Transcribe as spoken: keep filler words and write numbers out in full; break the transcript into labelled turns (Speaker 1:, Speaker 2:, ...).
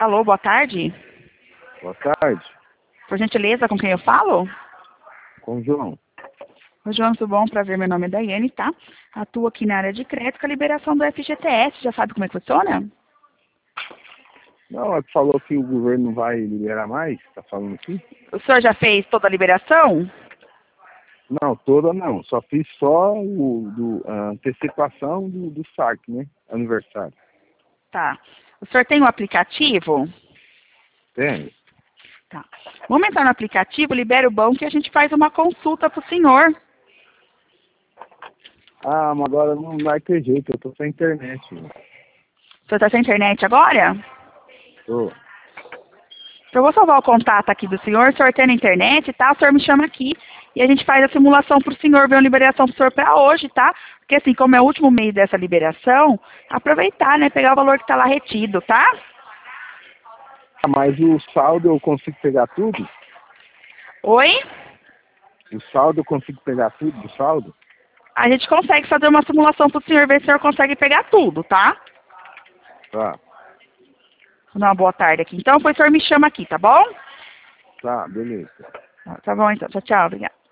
Speaker 1: Alô, boa tarde.
Speaker 2: Boa tarde,
Speaker 1: Por gentileza, com quem eu falo?
Speaker 2: com o João.
Speaker 1: Oi, João, tudo bom? Prazer, meu nome é Daiane, tá? Atuo aqui na área de crédito com a liberação do F G T S. Já sabe como é que funciona?
Speaker 2: Não, é que falou que o governo não vai liberar mais, tá falando aqui?
Speaker 1: O senhor já fez toda a liberação?
Speaker 2: Não, toda não, só fiz só o, do, a antecipação do, do saque, né? Aniversário.
Speaker 1: Tá. O senhor tem o aplicativo?
Speaker 2: Tem?
Speaker 1: Tá. Vamos entrar no aplicativo, libera o banco e a gente faz uma consulta pro senhor.
Speaker 2: Ah, mas agora não vai ter jeito, eu tô sem internet. Né?
Speaker 1: O senhor tá sem internet agora?
Speaker 2: Tô.
Speaker 1: Eu vou salvar o contato aqui do senhor, o senhor tem na internet, tá? O senhor me chama aqui e a gente faz a simulação pro senhor, ver uma liberação pro senhor pra hoje, tá? Porque assim, como é o último mês dessa liberação, aproveitar, né? Pegar o valor que tá lá retido, tá?
Speaker 2: Ah, mas o saldo eu consigo pegar tudo?
Speaker 1: Oi?
Speaker 2: O saldo eu consigo pegar tudo do saldo?
Speaker 1: A gente consegue fazer uma simulação pro senhor, ver se o senhor consegue pegar tudo, tá?
Speaker 2: Tá,
Speaker 1: Vou dar uma boa tarde aqui. Então, depois o senhor me chama aqui, tá bom?
Speaker 2: tá, beleza.
Speaker 1: Tá bom, então. Tchau, tchau. Obrigada.